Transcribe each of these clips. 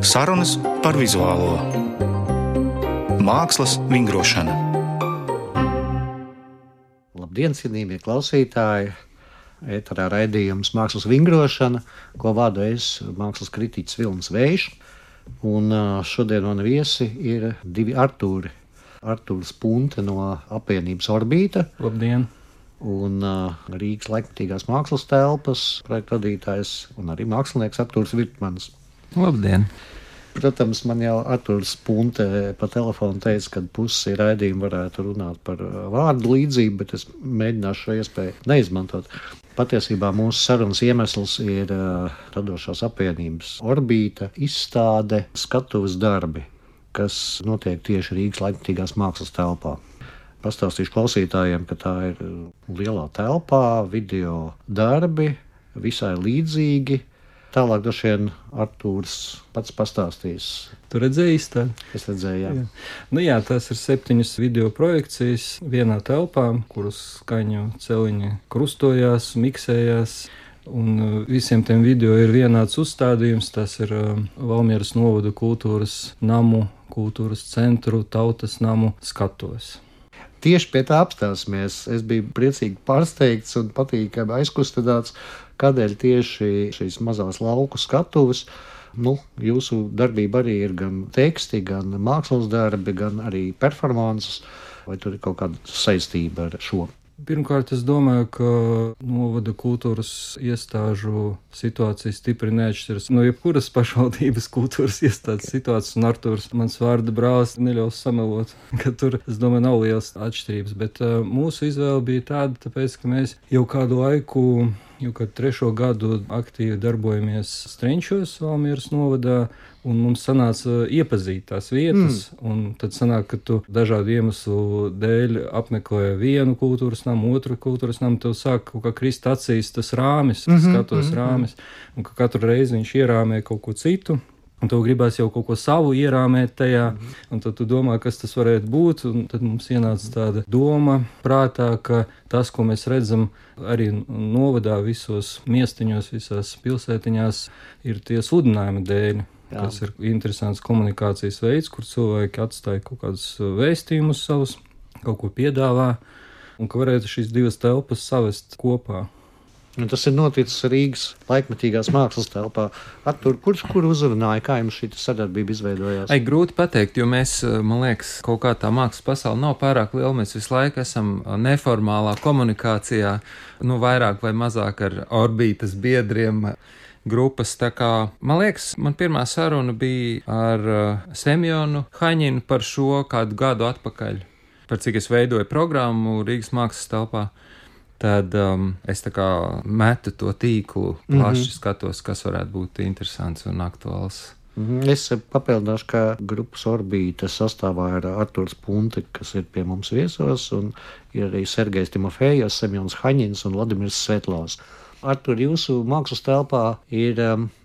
Sarunas par vizuālo mākslas vingrošanu. Labdien, cienījamie klausītāji! Ēterā raidījums Mākslas vingrošana, ko vadu es, mākslas kritiķis Vilnis Vējš. Un šodien man viesi ir divi Artūri. Artūrs Punte no apvienības Orbīta. Labdien! Un Rīgas laikmetīgās mākslas telpas projekta vadītājs un arī mākslinieks Artūrs Virtmans. Labdien! Protams, man jau Artūrs Punte pa telefonu teica, ka pusi raidījumu varētu runāt par vārdu līdzību, bet es mēģināšu šo iespēju neizmantot. Patiesībā mūsu sarunas iemesls ir radošās apvienības Orbīta izstāde skatuves darbi, kas notiek tieši Rīgas laikmetīgās mākslas telpā. Pastāstīšu klausītājiem, ka tā ir lielā telpā, video darbi, visai līdzīgi. Tālāk droši vien Artūrs pats pastāstīs. Tu redzēji izstādi? Es redzēju, jā. Jā, tās ir 7 video projekcijas vienā telpā, kuras skaņu celiņi krustojās, miksējās. Un visiem tiem video ir vienāds uzstādījums. Tas ir Valmieras novada kultūras namu, kultūras centru, tautas namu skatuves. Tieši pie tā apstāsimies. Es biju priecīgi pārsteigts un patīkami aizkustināts, kādēļ tieši šīs mazās lauku skatuves. Jūsu darbība arī ir gan teksti, gan mākslas darbi, gan arī performances. Vai tur ir kaut kāda saistība ar šo? Pirmkārt, es domāju, ka novada kultūras iestāžu situācija stipri neatšķiras no jebkuras pašvaldības kultūras iestādes situācijas, un Artūrs, mans vārda brālis, neļaus samelot, ka tur, es domāju, nav liels atšķirības, bet mūsu izvēle bija tāda, tāpēc, ka mēs jau kādu laiku, jau kādu 3. gadu aktīvi darbojamies Strenčos, Valmieras novadā, un mums sanāca iepazīt tās vietas, un tad sanāk, ka tu dažādu iemeslu dēļ apmeklē vienu kultūras namu, otru kultūras namu, tev sāk kaut kā krist acīs tas rāmis, skatos rāmis, un ka katru reizi viņš ierāmē kaut ko citu, un tev gribās jau kaut ko savu ierāmēt tajā, un tad tu domā, kas tas varētu būt, un tad mums ienāca tāda doma prātā, ka tas, ko mēs redzam arī novadā visos miestiņos, visās pilsētiņās, ir tie sludinājuma dēļ. Jā. Tas ir interesants komunikācijas veids, kur cilvēki atstāja kaut kādus vēstījumus savus, kaut ko piedāvā, un ka varētu šīs divas telpas savest kopā. Un tas ir noticis Rīgas laikmetīgās mākslas telpā. Artūr, kur uzrunāja, kā jums šī sadarbība izveidojās? Grūti pateikt, jo mēs, man liekas, kaut kā tā mākslas pasaule nav pārāk liela. Mēs visu laiku esam neformālā komunikācijā, vairāk vai mazāk ar Orbītas biedriem. Grupas, tā kā, man liekas, man pirmā saruna bija ar Semjonu Haņinu par šo kādu gadu atpakaļ, par cik es veidoju programmu Rīgas mākslas telpā. Tad es tā kā metu to tīklu, plaši skatos, kas varētu būt interesants un aktuāls. Es papildināšu, ka grupas Orbīta sastāvā ir Artūrs Punte, kas ir pie mums viesos, un ir arī Sergejs Timofejevs, Semjons Haņins un Vladimirs Svetlovs. Artūr, jūsu mākslas telpā ir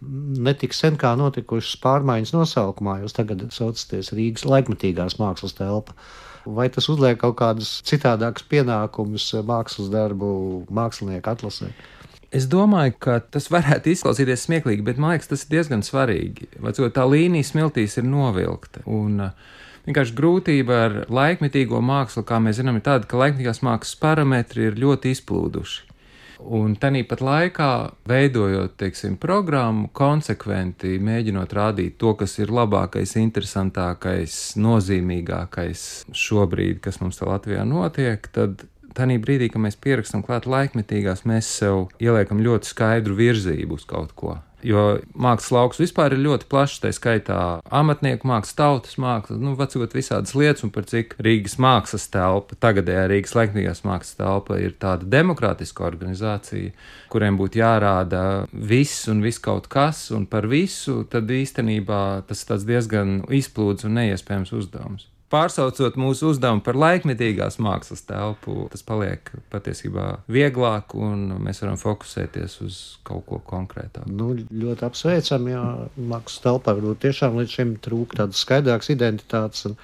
netik sen kā notikušas pārmaiņas nosaukumā. Jūs tagad saucaties Rīgas laikmetīgās mākslas telpa. Vai tas uzliek kaut kādus citādākus pienākumus mākslas darbu mākslinieku atlasē? Es domāju, ka tas varētu izklausīties smieklīgi, bet man liekas, tas ir diezgan svarīgi. Tā līnija smiltīs ir novilkta. Un vienkārši grūtība ar laikmetīgo mākslu, kā mēs zinām, ir tāda, ka laikmetīgās mākslas parametri ir ļoti izplūduši. Un tāpat laikā, veidojot, programmu, konsekventi mēģinot rādīt to, kas ir labākais, interesantākais, nozīmīgākais šobrīd, kas mums te Latvijā notiek, tad tādā brīdī, kad mēs pierakstam klāt laikmetīgās, mēs sev ieliekam ļoti skaidru virzību uz kaut ko. Jo mākslas lauks vispār ir ļoti plašs, tā skaitā amatnieku mākslas, tautas mākslas, vecot visādas lietas, un par cik Rīgas mākslas telpa, tagadējā Rīgas laikmetīgās mākslas telpa ir tāda demokrātiska organizācija, kuriem būtu jārāda viss un viss kaut kas, un par visu, tad īstenībā tas ir tāds diezgan izplūdes un neiespējams uzdevums. Pārsaucot mūsu uzdevumu par laikmetīgās mākslas telpu, tas paliek patiesībā vieglāk, un mēs varam fokusēties uz kaut ko konkrētāku. Ļoti apsveicam, jo mākslas telpā varbūt tiešām līdz šim trūk tādas skaidrākas identitātes.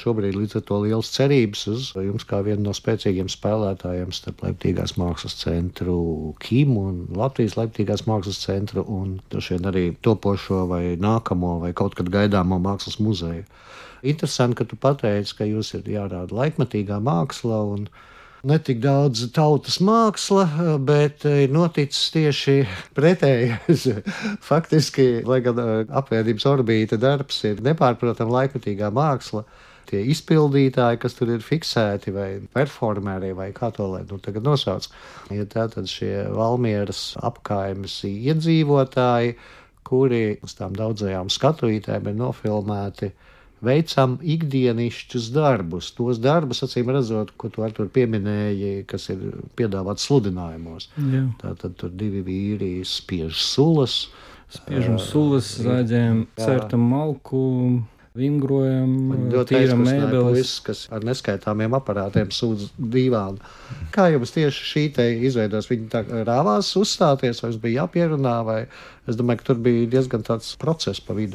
Šobrīd līdz ar to liels cerības uz jums kā vienu no spēcīgiem spēlētājiem starp Leiptīgās mākslas centru KIM un Latvijas Leiptīgās mākslas centru un droši vien arī topošo vai nākamo vai kaut kad gaidāmo mākslas muzeju. Interesanti, ka tu pateici, ka jūs ir jārāda laikmetīgā māksla un ne tik daudz tautas māksla, bet ir noticis tieši pretējais. Faktiski, lai gan apvienības orbīta darbs ir nepārprotam laikmetīgā māksla, tie izpildītāji, kas tur ir fiksēti vai performēri vai kā to lai tagad nosauc, ir tātad šie Valmieras apkaimes iedzīvotāji, kuri uz tām daudzajām skatuvītēm ir nofilmēti, veicam ikdienišķus darbus. Tos darbus, acīm redzot, ko tu Artur pieminēji, kas ir piedāvāts sludinājumos. Jā. Tātad tur 2 vīri spiež sulas. Spiežam sulas, zāģējam, cērtam malku, vingrojam, tīram mēbeles. Kas ar neskaitāmiem aparātiem sūdz dīvānu. Kā jums tieši šī te izveidos? Viņi tā rāvās uzstāties, vai jums bija jāpierunā, vai es domāju, ka tur bija diezgan tāds process pa vidu.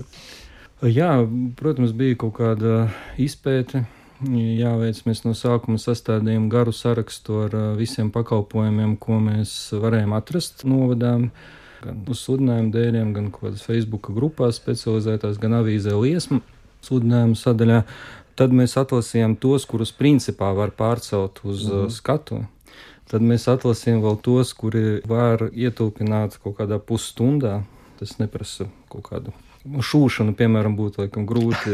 Jā, protams, bija kaut kāda izpēte. Jāveic, mēs no sākuma sastādījām garu sarakstu ar visiem pakalpojumiem, ko mēs varējām atrast novadām. Gan uz sludinājumu dēļiem, gan kaut kādas Facebook grupās specializētās, gan avīzē Liesma sludinājumu sadaļā. Tad mēs atlasījām tos, kurus principā var pārcelt uz skatu. Tad mēs atlasījām vēl tos, kuri var ietilpināt kaut kādā pusstundā. Tas neprasa kaut kādu šūšanu, piemēram, būtu laikam grūti,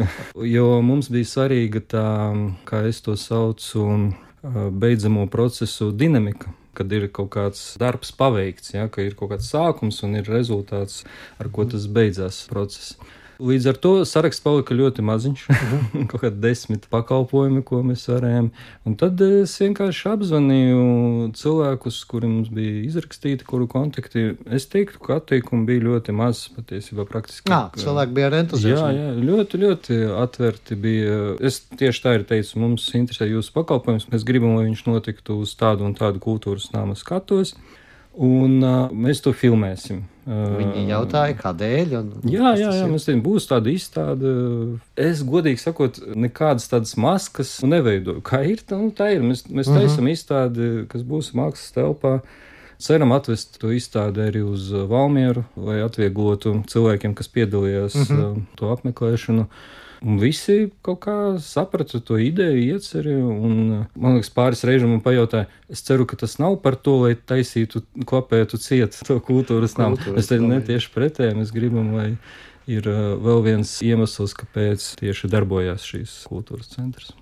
jo mums bija svarīga tā, kā es to saucu, beidzamo procesu dinamika, kad ir kaut kāds darbs paveikts, ja, ka ir kaut kāds sākums un ir rezultāts, ar ko tas beidzās process. Līdz ar to saraksts palika ļoti maziņš, kaut kādi 10 pakalpojumi, ko mēs varējām. Un tad es vienkārši apzvanīju cilvēkus, kuri mums bija izrakstīti, kuru kontakti. Es teiktu, ka atteikumu bija ļoti maz, patiesībā praktiski. Cilvēki bija ar entuziasmu. Jā, ļoti, ļoti atverti bija. Es tieši tā ir teicu, mums interesē jūsu pakalpojums, mēs gribam, lai viņš notiktu uz tādu un tādu kultūras nama skatos. Un mēs to filmēsim. Viņi jautāja, kādēļ? Jā, mēs teicu, būs tāda izstāde. Es, godīgi sakot, nekādas tādas maskas neveidoju. Kā ir, tā ir. Mēs taisam izstādi, kas būs mākslas telpā. Ceram atvest to izstādi arī uz Valmieru, lai atvieglotu cilvēkiem, kas piedalījās to apmeklēšanu. Un visi kaut kā saprata to ideju, ieceri, un man liekas pāris reizes man pajautāja, es ceru, ka tas nav par to, lai taisītu, klapētu ciet to kultūras namu. Es teicu, ne tieši pretēji, mēs gribam, lai ir vēl viens iemesls, kāpēc tieši darbojās šīs kultūras centrs.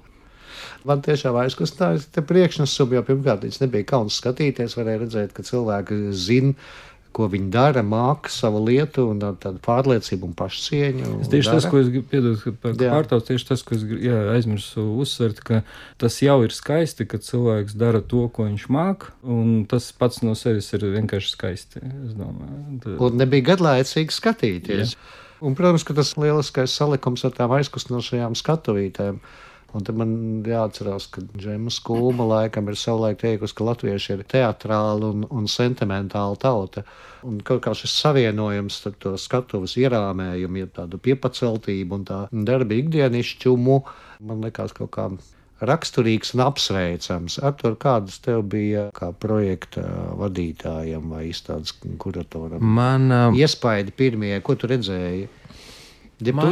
Man tiešām aizkustināja te priekšnesumu, jo pirmkārt viņš nebija kauns skatīties, varēja redzēt, ka cilvēki zina, ko viņi dara, māka savu lietu un tādu pārliecību un pašcieņu. Tieši tas, ko es gribu piedot par pārtauc, tieši tas, ko es aizmirsu uzsvert, ka tas jau ir skaisti, ka cilvēks dara to, ko viņš māk, un tas pats no sevis ir vienkārši skaisti, es domāju. Un nebija gadlaicīgi skatīties. Jā. Un, protams, ka tas lieliskais salikums ar tām aizkustinošajām skatuvītēm. Un te man jāatcerās, ka Džema Skūma laikam ir savulaik teikusi, ka latvieši ir teatrāli un sentimentāli tauta. Un kaut kā šis savienojums ar to skatuves ierāmējumu, ja tādu piepaceltību un tā darba ikdienišķumu, man liekas kaut kā raksturīgs un apsveicams. Artur, kādas tev bija kā projekta vadītājam vai izstādes kuratoram? Iespaidi pirmie, ko tu redzēji? Ja man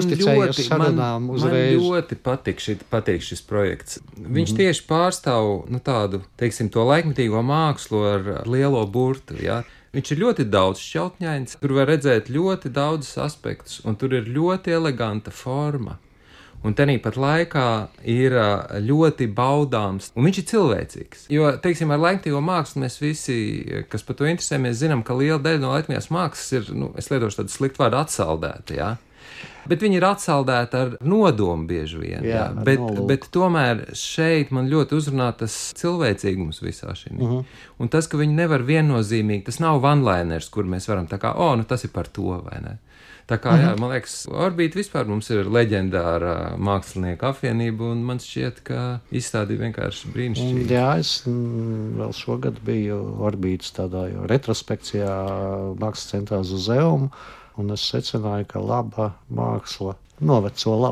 ļoti patīk šis projekts. Viņš tieši pārstāv tādu, teiksim, to laikmetīgo mākslu ar lielo burtu. Ja? Viņš ir ļoti daudz šķautņains, tur var redzēt ļoti daudzus aspektus, un tur ir ļoti eleganta forma. Un tenīpat laikā ir ļoti baudāms, un viņš ir cilvēcīgs. Jo, teiksim, ar laikmetīgo mākslu mēs visi, kas par to interesējamies, zinām, ka liela daļa no laikmetīgās mākslas ir, es lietošu tādu sliktu vārdu, atsaldēta, ja? Bet viņi ir atsaldēti ar nodomu bieži vien. Jā, bet tomēr šeit man ļoti uzrunā tas cilvēcīgums visā šī. Un tas, ka viņi nevar viennozīmīgi, tas nav one-liners, kur mēs varam tā kā, tas ir par to, vai ne? Tā kā, jā, man liekas, Orbīta vispār mums ir leģendāra mākslinieku apvienība, un man šķiet, ka izstādi vienkārši brīnišķīgi. Jā, es vēl šogad biju Orbītas tādā retrospekcijā mākslas centrā Zuzeum, un es secināju, ka laba māksla noveco labi.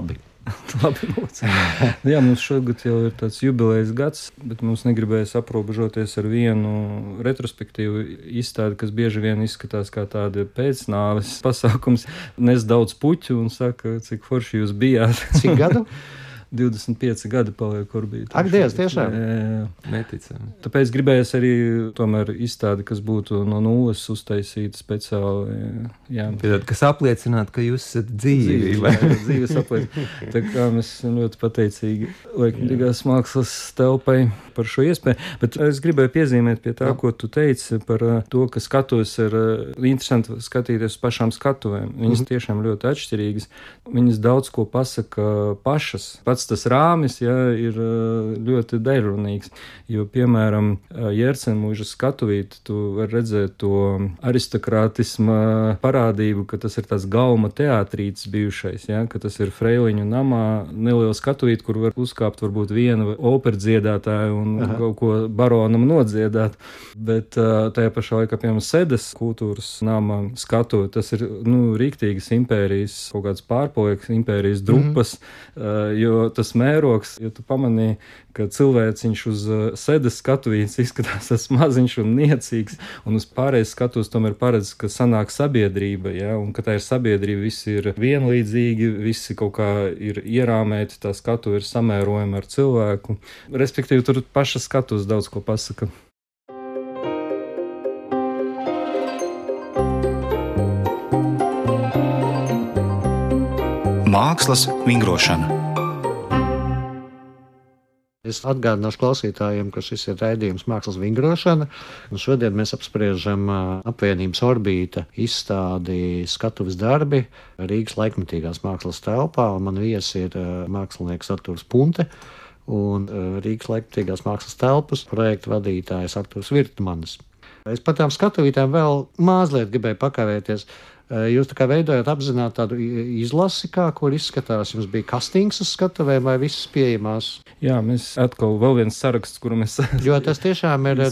Labi, lūdzu. Jā, mums šogad jau ir tāds jubilejas gads, bet mums negribējās aprobežoties ar vienu retrospektīvu izstādi, kas bieži vien izskatās kā tāda pēcnāves pasākums. Nes daudz puķu un saka, cik forši jūs bijāt. Cik gadu? 25 gadi paliek, kur bija. Ak, Dievs, tiešām? Jā. Neticami. Tāpēc gribējās arī tomēr izstādi, kas būtu no nulles uztaisīta speciāli. Jā. Tad, kas apliecinātu, ka jūs esat dzīvi. Dzīves apliecina. Tā kā mēs ļoti pateicīgi Laikmatīgās mākslas telpai par šo iespēju. Bet es gribēju piezīmēt pie tā, ko tu teici par to, ka skatuves ir interesanti skatīties uz pašām skatuvēm. Viņas tiešām ļoti atšķirīgas. Viņas daudz ko pasaka pašas. Pats tas rāmis, ir ļoti daļrunīgs, jo, piemēram, Jērcenmuižas skatuvīti, tu var redzēt to aristokrātisma parādību, ka tas ir tāds galma teātrītis bijušais, ka tas ir Freiliņu namā, neliela skatuvīti, kur var uzkāpt varbūt viena operdziedātāja un kaut ko baronam nodziedāt, bet tajā pašā laikā, piemēram, Sedes kultūras nama skatuve, tas ir, rīktīgas impērijas, kaut kāds pārpalieks, impērijas drupas, jo tas mērogs, ja tu pamanīji, ka cilvēciņš uz Sedes skatuvītes izskatās tas maziņš un niecīgs, un uz pārējais skatuves tomēr paredz, ka sanāk sabiedrība, un ka tā ir sabiedrība, visi ir vienlīdzīgi, visi kaut kā ir ierāmēti, tā skatuve ir samērojama ar cilvēku. Respektīvi, tur paša skatuves daudz ko pasaka. Mākslas vingrošana. Es atgādināšu klausītājiem, ka šis ir raidījums Mākslas vingrošana, un šodien mēs apspriežam apvienības Orbīta izstādi skatuves darbi Rīgas Laikmatīgās mākslas telpā, un man viesi ir mākslinieks Arturs Punte un Rīgas Laikmatīgās mākslas telpas projekta vadītājs Arturs Virtmanis. Es par tām skatuvītēm vēl mazliet gribēju pakavēties. Jūs tā kā veidojat apzināti tādu izlasi, kur izskatās, jums bija kastings uz skatuvēm vai visas pieejamās? Jā, mēs atkal vēl viens saraksts, kuru mēs... Jo tas tiešām ir,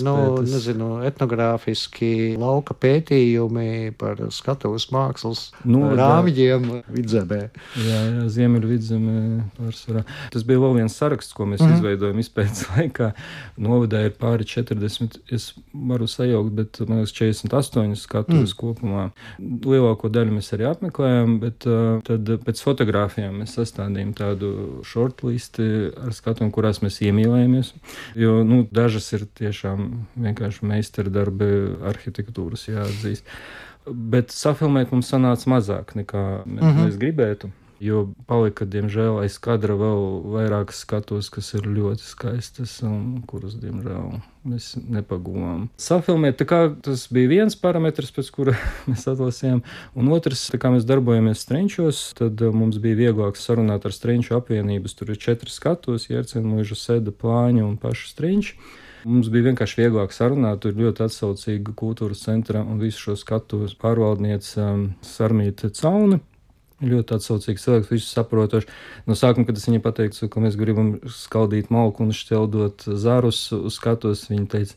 etnogrāfiski lauka pētījumi par skatuves mākslas rāmjiem Vidzemē. Jā, Ziemeļu Vidzemē pārsvarā. Tas bija vēl viens saraksts, ko mēs izveidojam izpētes laikā. Novadā ir pāri 40, es varu sajaukt, bet man liekas 48 skatuves kopumā. Lielāko daļu mēs arī apmeklējām, bet tad pēc fotogrāfijām mēs sastādījām tādu shortlisti ar skatuviem, kurās mēs iemīlējamies. Jo, dažas ir tiešām vienkārši meistardarbi arhitektūras jāatzīst. Bet safilmēt mums sanāca mazāk nekā mēs gribētu. Jo palika, diemžēl, aiz kadra vēl vairākas skatuves, kas ir ļoti skaistas un kuras, diemžēl, mēs nepaguvām. Safilmēt, tā kā tas bija viens parametrs, pēc kura mēs atlasījām, un otrs, tā kā mēs darbojamies Strenčos, tad mums bija vieglāk sarunāt ar Strenču apvienības. Tur ir 4 skatuves, Jērcenmuiža, Seda, Plāņa un paša Strenči. Mums bija vienkārši vieglāk sarunāt, tur ļoti atsaucīga kultūras centra un visu šo skatuves pārvaldniece Sarmīte Caune. Ļoti atsaucīgs cilvēks, visu saprotoši. No sākuma, kad es viņai pateicu, ka mēs gribam skaldīt malku un šķeldot zarus uz skatuves, viņa teica,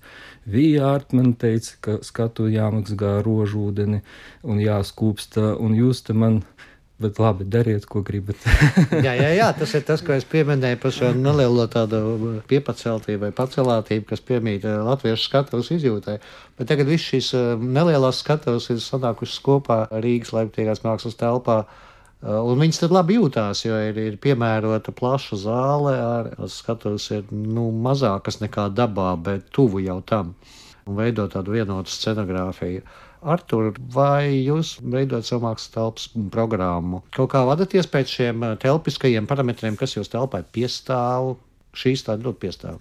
man teica, ka skatu jāmaksgā rožūdeni un jāskūpsta, un jūs te man, bet labi, dariet, ko gribat. jā, tas ir tas, ko es pieminēju par šo nelielo tādu piepaceltību vai pacelātību, kas piemīt latviešu skatuves izjūtai. Bet tagad viss šīs nelielās skatuves ir sanākušas kopā Rīgas Laikmatīgās mākslas telpā. Un viņas tad labi jūtās, jo ir piemērota plaša zāle, ar skatuves ir mazākas nekā dabā, bet tuvu jau tam, un veido tādu vienotu scenogrāfiju. Artur, vai jūs veidojat savu mākslas telpas programmu? Kaut kā vadaties pēc šiem telpiskajiem parametriem, kas jūs telpai piestāv? Šī izstāde ļoti piestāv.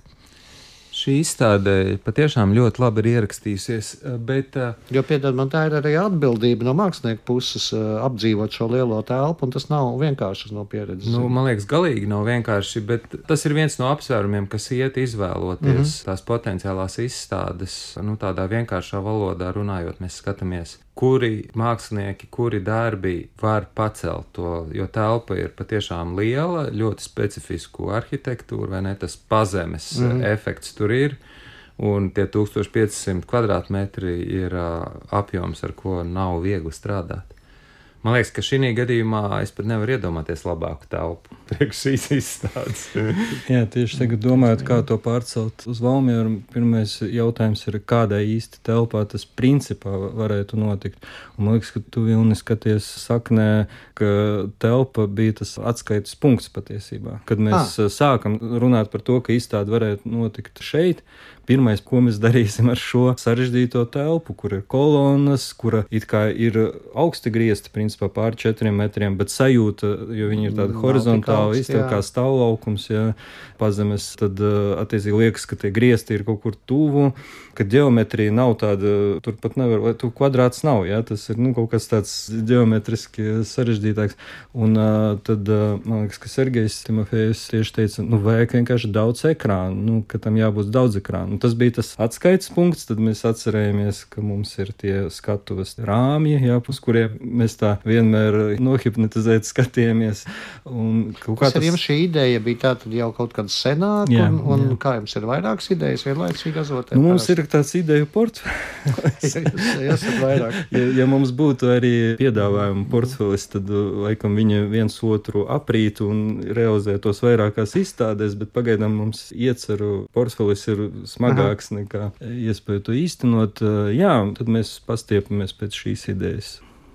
Šī izstāde patiešām ļoti labi ir ierakstījusies, bet... Jo, piedod, man tā ir arī atbildība no mākslinieku puses apdzīvot šo lielo telpu, un tas nav vienkārši no pieredzes. Man liekas, galīgi nav vienkārši, bet tas ir viens no apsvērumiem, kas iet izvēloties tās potenciālās izstādes. Tādā vienkāršā valodā runājot, mēs skatāmies, kuri mākslinieki, kuri darbi var pacelt to, jo telpa ir patiešām liela, ļoti specifisku arhitektūru, vai ne, tas pazemes efekts tur ir, un tie 1500 kvadrātmetri ir apjoms, ar ko nav viegli strādāt. Man liekas, ka šī gadījumā es pat nevaru iedomāties labāku telpu priekš šīs izstādes. Jā, tieši tagad domājot, kā to pārcelt uz Valmieru, pirmais jautājums ir, kādai īsti telpā tas principā varētu notikt. Un man liekas, ka tu, Vilni, skaties saknē, ka telpa bija tas atskaites punkts patiesībā. Kad mēs sākam runāt par to, ka izstāde varētu notikt šeit, pirmais, ko mēs darīsim ar šo sarežģīto telpu, kur ir kolonas, kura it kā ir augsti griezti, principā pār 4 metriem, bet sajūta, jo viņi ir tādi horizontāli, iztev kā stāvlaukums, ja pazemes, tad attiecīgi liekas, ka tie griezti ir kaut kur tuvu, ka ģeometrija nav tāda, tur pat nevar, vai tu kvadrāts nav, ja, tas ir, kaut kas tāds ģeometriski sarežģītāks. Un tad, man liekas, ka Sergejs Timofejs tieši teica, vajag vienkārši daudz ekrānu, ka tam jābūt daudz ekrānu. Un tas bija tas atskaites punkts, tad mēs atcerējāmies, ka mums ir tie skatuves rāmji, jā, uz kuriem mēs tā vienmēr nohipnotizēt skatījāmies. Kas ar jums šī ideja bija tā tad jau kaut kad senāk, un kā jums ir vairākas idejas vienlaicīgi azotē? Mums ir tāds ideju portfelis. Ja mums būtu arī piedāvājumu portfelis, tad laikam viņa viens otru aprītu un realizētos vairākās izstādēs, bet pagaidām mums ieceru portfelis ir smagāks nekā iespēja to īstenot. Jā, tad mēs pastiepamies pēc šīs idejas.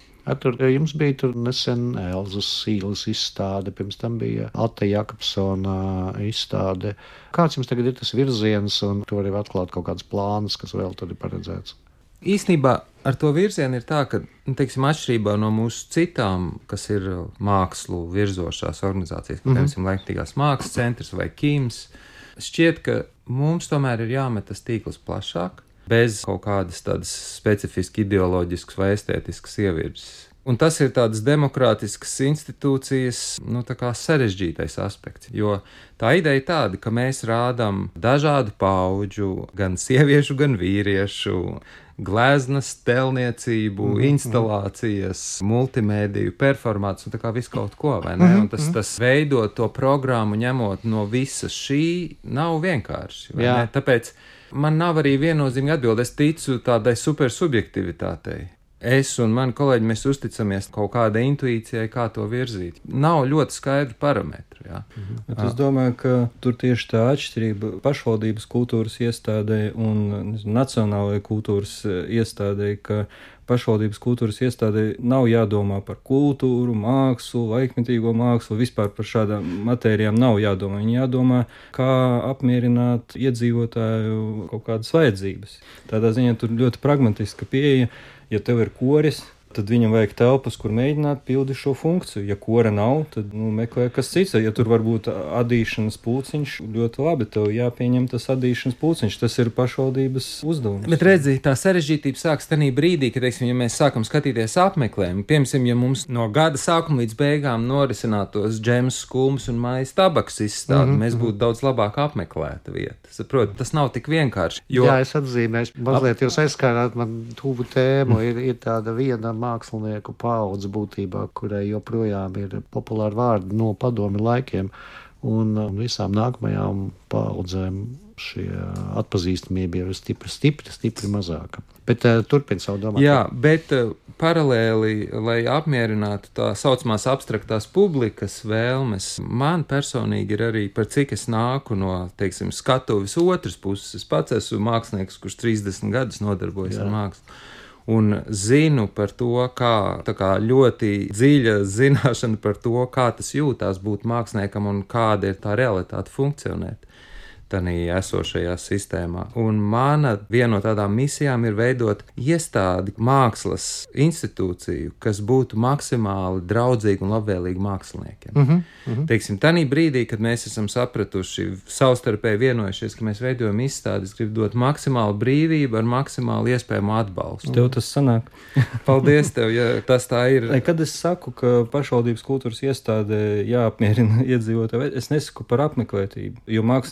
Tur jums bija tur nesen Elzas Sīles izstāde, pirms tam bija Ate Jakobsona izstāde. Kāds jums tagad ir tas virziens, un tu vari atklāt kaut kādas plānas, kas vēl tad ir paredzēts? Īstenībā ar to virzienu ir tā, ka, atšķirībā no mūsu citām, kas ir mākslu virzošās organizācijas, kā piemēram Laikmatīgās mākslas centrs vai KIMS, šķiet, ka mums tomēr ir jāmet tas tīkls plašāk, bez kaut kādas tādas specifiski ideoloģiskas vai estētiskas ievirzes. Un tas ir tādas demokrātiskas institūcijas, tā kā sarežģītais aspekts, jo tā ideja tāda, ka mēs rādām dažādu paudžu, gan sieviešu, gan vīriešu, gleznas, tēlniecību, instalācijas, multimēdiju, performācijas un tā kā visu kaut ko, vai ne? Un tas veidot to programmu ņemot no visas šī nav vienkārši, vai ne? Tāpēc man nav arī viennozīmīgi atbilde, es ticu tādai supersubjektivitātei. Es un mani kolēģi, mēs uzticamies kaut kādai intuīcijai, kā to virzīt. Nav ļoti skaidru parametru, jā. Bet es domāju, ka tur tieši tā atšķirība pašvaldības kultūras iestādē un nacionālajai kultūras iestādē, ka pašvaldības kultūras iestādē nav jādomā par kultūru, mākslu, laikmetīgo mākslu, vispār par šādām matērijām nav jādomā. Viņi jādomā, kā apmierināt iedzīvotāju kaut kādas vajadzības. Tādā ziņā tur ļoti pragmatiska pieeja. Ja tev ir koris, tad viņam vajag telpas, kur mēģināt pildīt šo funkciju. Ja kora nav, tad meklē kas cits. Ja tur var būt adīšanas pulciņš, ļoti labi, tev jāpieņem tas adīšanas pulciņš. Tas ir pašvaldības uzdevums. Bet redzi, tā sarežģītība sāks tajā brīdī, kad, ja mēs sākam skatīties apmeklējumu, piemēram, ja mums no gada sākuma līdz beigām norisinātos Džems Skulms un Mājas Tabaks izstāde, mēs būtu daudz labāk apmeklēta vieta. Saprot, tas nav tik vienkārši. Jā, es atzīmēšu, mazliet jūs aizskārāt man tuvu tēmu, ir tāda viena mākslinieku paudze būtībā, kurai joprojām ir populāri vārdi no padomi laikiem, un visām nākamajām paudzēm šie atpazīstamība ir stipri mazāka. Bet turpin savu domāšanu. Jā, bet paralēli, lai apmierinātu tā saucamās abstraktās publikas vēlmes, man personīgi ir arī, par cik es nāku no, skatuves otras puses. Es pats esmu mākslinieks, kurš 30 gadus nodarbojas ar mākslu. Un zinu par to, kā ļoti dziļa zināšana par to, kā tas jūtās būt māksliniekam un kāda ir tā realitāte funkcionēt tanī esošajā sistēmā. Un mana viena no tādām misijām ir veidot iestādi, mākslas institūciju, kas būtu maksimāli draudzīga un labvēlīga māksliniekiem. Tanī brīdī, kad mēs esam sapratuši, savstarpēji vienojušies, ka mēs veidojam izstādes, gribu dot maksimālu brīvību ar maksimāli iespējamo atbalstu. Tev tas sanāk. Paldies tev, ja tas tā ir. Kad es saku, ka pašvaldības kultūras iestādē jāapmierina iedzīvotāji, es nesaku par apmeklētību, jo mākslinieks arī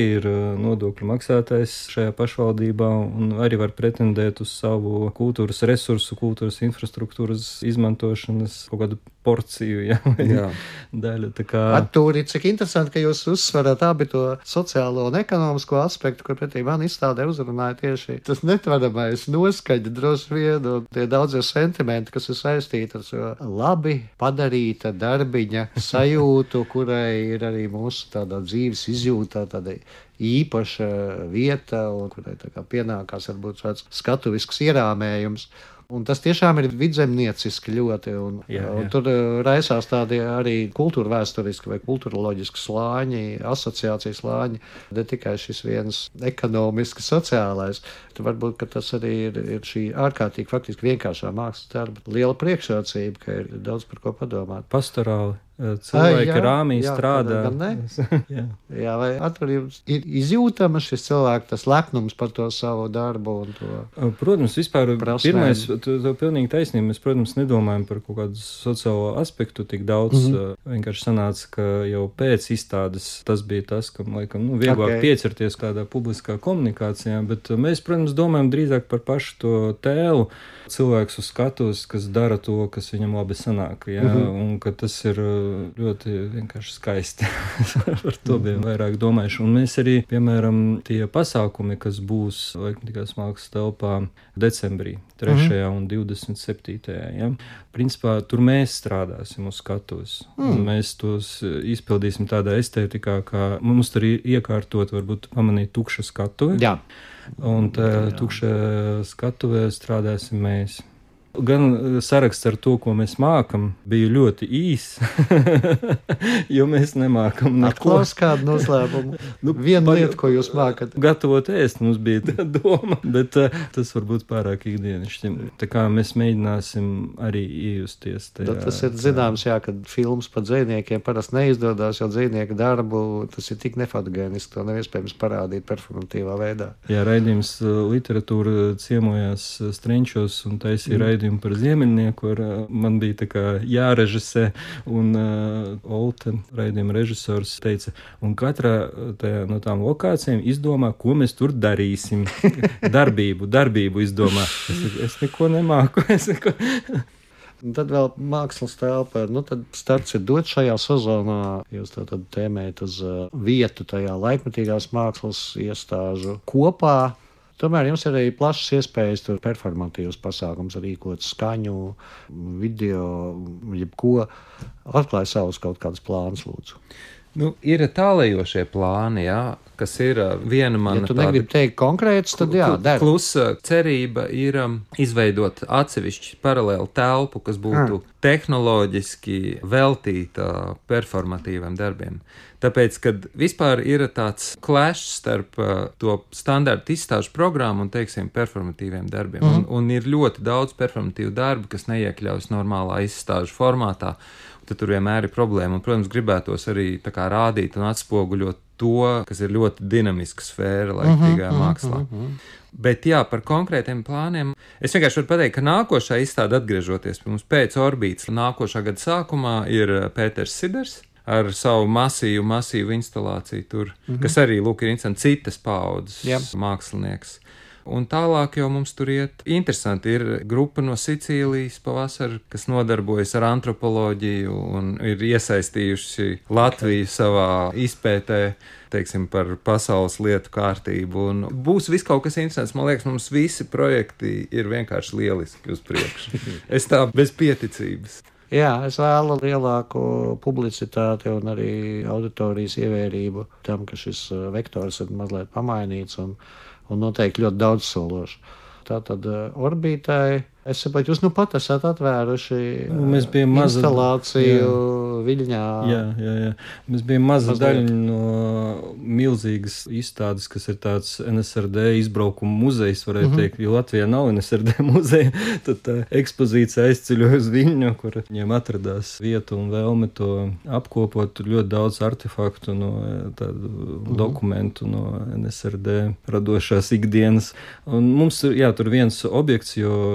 ir nodokļu maksātājs šajā pašvaldībā un arī var pretendēt uz savu kultūras resursu, kultūras infrastruktūras izmantošanas kaut kādu porciju, daļu. Tā kā... Attūri, cik interesanti, ka jūs uzsverat abi to sociālo un ekonomisko aspektu, kur pretī man izstādē uzrunāja tieši tas netvaramais noskaņa droši vien un tie daudzie sentimenti, kas ir saistīti ar šo labi padarīta darbiņa sajūtu, kurai ir arī mūsu tādā dzīves izjūtā, tāda īpaša vieta un kurai tā kā pienākās varbūt šāds skatuvisks ierāmējums. Un tas tiešām ir vidzemnieciski ļoti, un tur raisās tādi arī kultūra vēsturiski vai kultūroloģiski slāņi, asociācijas slāņi, ne tikai šis viens ekonomiski sociālais. Tur varbūt, ka tas arī ir šī ārkārtīgi faktiski vienkāršā mākslas darba liela priekšrocība, ka ir daudz par ko padomāt. Pastorāli. Cilvēki rāmī strādā. Jā, vai atvar jums ir izjūtama šis cilvēku tas lepnums par to savu darbu un to? Protams, vispār prasmēm. Pirmais, tu pilnīgi taisnība, mēs, protams, nedomājam par kaut kādu sociālo aspektu tik daudz. Vienkārši sanāca, ka jau pēc izstādes tas bija tas, kam, laikam, vieglāk piecerties tādā publiskā komunikācijā, bet mēs, protams, domājam drīzāk par pašu to tēlu. Cilvēks uz skatuves, kas dara to, kas viņam labi sanāk, un ka tas ir ļoti vienkārši skaisti. Par to bijām vairāk domājuši. Un mēs arī, piemēram, tie pasākumi, kas būs Laikmatīgās mākslas telpā decembrī, 3. un 27. Principā tur mēs strādāsim uz skatuves. Un mēs tos izpildīsim tādā estētikā, kā mums tur iekārtot, varbūt pamanīt tukša skatuve. Jā. Un tā tukša skatuvē strādāsim mēs. Gan saraksts ar to, ko mēs mākam, bija ļoti īs, jo mēs nemākam neko. Atklās kādu noslēpumu. Vienu lietu, ko jūs mākat. Gatavot ēst mums bija tā doma, bet tas varbūt pārāk ikdienišķi. Tā kā mēs mēģināsim arī iejusties tajā. Tas ir zināms, kad filmas par dzejniekiem parasti neizdodas, jo dzejnieku darbu tas ir tik nefotogēniski, to nav iespējams parādīt performatīvā veidā. Jā, raidījums Literatūra ciemojās Strenčos un taisīja raidījumu par Ziemeļnieku, man bija tā kā jārežisē, un Olte, raidījuma režisors, teica, un katrā no tām lokācijām izdomā, ko mēs tur darīsim. Darbību izdomā. Es neko nemāku. Un tad vēl mākslas telpa, tad starts ir dot šajā sezonā, jūs tad tēmējat uz vietu tajā laikmatīgās mākslas iestāžu kopā. Tomēr jums ir arī plašas iespējas tur performatīvas pasākums rīkot skaņu, video, jebko. Atklāj savus kaut kādus plānus, lūdzu. Ir tālējošie plāni, kas ir viena mana ja tu negribi teikt konkrēts, tad der. Klusa cerība ir izveidot atsevišķu paralēlu telpu, kas būtu tehnoloģiski veltīta performatīviem darbiem. Tāpēc, kad vispār ir tāds clash starp to standarta izstāžu programmu un, teiksim, performatīviem darbiem. Un ir ļoti daudz performatīvu darbu, kas neiekļaujas normālā izstāžu formātā. Tad tur vienmēr ir problēma. Un, protams, gribētos arī tā kā rādīt un atspoguļot to, kas ir ļoti dinamiska sfēra laikmatīgajā mākslā. Bet par konkrētiem plāniem es vienkārši varu pateikt, ka nākošā izstāde atgriežoties pie mums pēc orbītas nākošā gada sākumā ir Pēters Siders ar savu masīvu instalāciju tur, kas arī, lūk, ir interesanti citas paaudzes mākslinieks. Un tālāk jau mums tur iet. Interesanti ir grupa no Sicīlijas pavasara, kas nodarbojas ar antropoloģiju un ir iesaistījuši Latviju savā izpētē, teiksim, par pasaules lietu kārtību. Un būs viss kaut kas interesants. Man liekas, mums visi projekti ir vienkārši lieliski uz priekšu. Es tā bez pieticības. Jā, es vēlu lielāku publicitāti un arī auditorijas ievērību tam, ka šis vektors ir mazliet pamainīts un noteikti ļoti daudzsološi. Tātad orbītai, es saprotu, jūs pat esat atvēruši instalāciju Viļņā. Jā. Mēs bijām maza daļa no milzīgas izstādes, kas ir tāds NSRD izbraukuma muzejs, varētu teikt, jo Latvijā nav NSRD muzeja. Tad tā ekspozīcija aizceļoja uz Viļņu, kur viņiem atradās vieta un vēlme to apkopot. Tur ļoti daudz artefaktu no tādu dokumentu no NSRD radošās ikdienas. Un mums ir, tur viens objekts, kura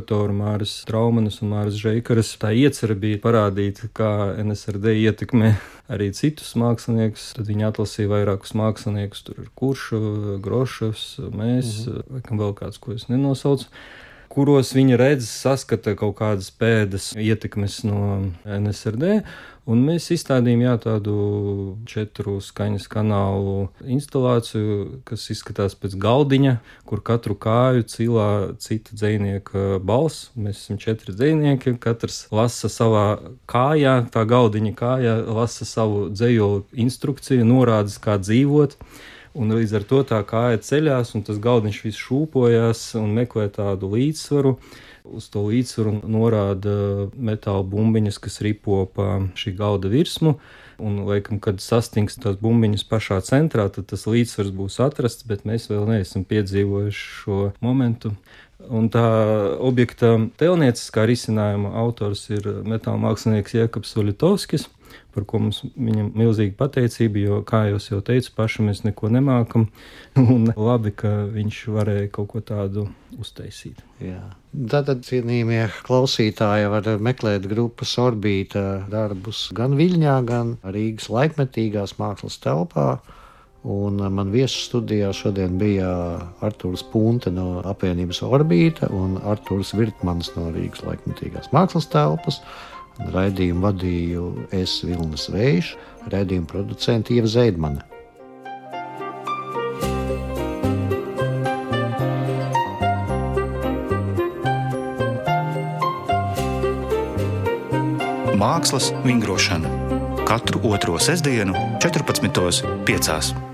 kuratori Māris Traumanis un Māris Žeikaras. Tā iecerē bija parādīt, kā NSRD ietekmē arī citus māksliniekus. Tad viņi atlasīja vairākus māksliniekus, tur ir Kuršova, Grošovs, mēs, laikam vēl kāds, ko es nenosaucu, kuros viņi redz, saskata kaut kādas pēdas ietekmes no NSRD. Un mēs izstādījām tādu 4 skaņas kanālu instalāciju, kas izskatās pēc galdiņa, kur katru kāju cilā cita dzejnieka balss. Mēs esam 4 dzejnieki, katrs lasa savā kājā, tā galdiņa kājā, lasa savu dzejolu instrukciju, norādes, kā dzīvot. Un līdz ar to tā kāja ceļās, un tas galdiņš viss šūpojās un meklē tādu līdzsvaru. Uz to līdzsvaru norāda metāla bumbiņas, kas ripo pa šī galda virsmu. Un, laikam, kad sastings tās bumbiņas pašā centrā, tad tas līdzsvars būs atrasts, bet mēs vēl neesam piedzīvojuši šo momentu. Un tā objekta tēlnieciskā risinājuma autors ir metāla mākslinieks Jēkabs Solitovskis, par ko mums viņam milzīga pateicība, jo, kā jau teicu, paši mēs neko nemākam, un labi, ka viņš varēja kaut ko tādu uztaisīt. Jā. Tātad, cienījamie klausītāji, var meklēt grupas Orbīta darbus gan Viļņā, gan Rīgas laikmetīgās mākslas telpā. Un man viesu studijā šodien bija Artūrs Punte no apvienības Orbīta un Artūrs Virtmans no Rīgas laikmetīgās mākslas telpas. Raidījumu vadīju es, Vilnis Vējš, raidījumu producenti Ieva Zeidmane. Mākslas vingrošana katru otro sestdienu 14.5.